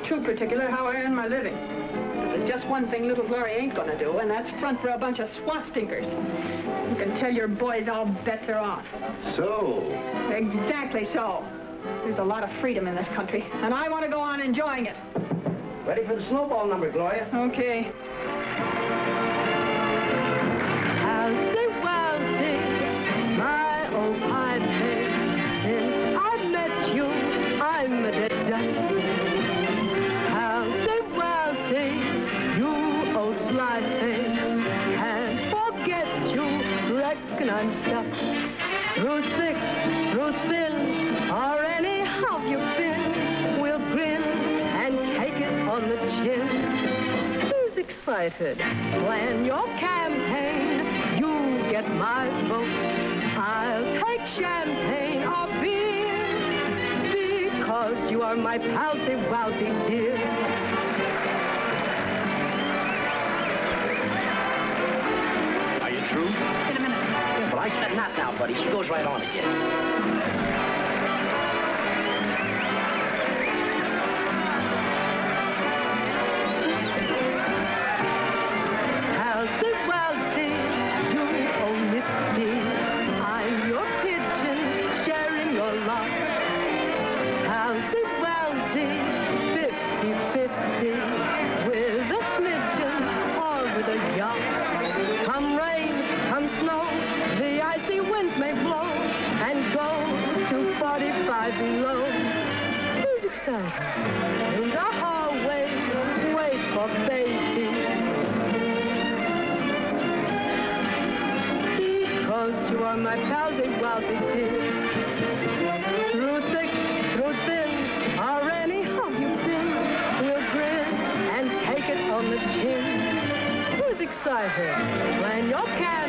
too particular how I earn my living. But there's just one thing little Glory ain't gonna do, and that's front for a bunch of swat stinkers. You can tell your boys all bets are off. So? Exactly so. There's a lot of freedom in this country, and I want to go on enjoying it. Ready for the snowball number, Gloria? Okay. Halsey Walsey, my old pipe face. Since I've met you, I'm a dead duck. Halsey Walsey, you old sly face. Can't forget you, reckon I'm stuck. Through thick, through thin, or anyhow you've been, we'll grin and take it on the chin. Who's excited? Plan your campaign. You get my vote. I'll take champagne or beer because you are my palsy-walsy dear. Are you through? In a minute. Yeah, but I said not now, buddy. She goes right on again. I'm your pigeon, sharing your lot. Halsey Walsey, 50-50, with a smidgen or with a yacht. Come rain, come snow, the icy winds may blow and go to 45 below. Who's excited? In the hallway, wait for baby. Because you are my palsy-walsy dear. Through thick, through thin, or anyhow you've been, we'll grin and take it on the chin. Who's excited? Plan your campaign.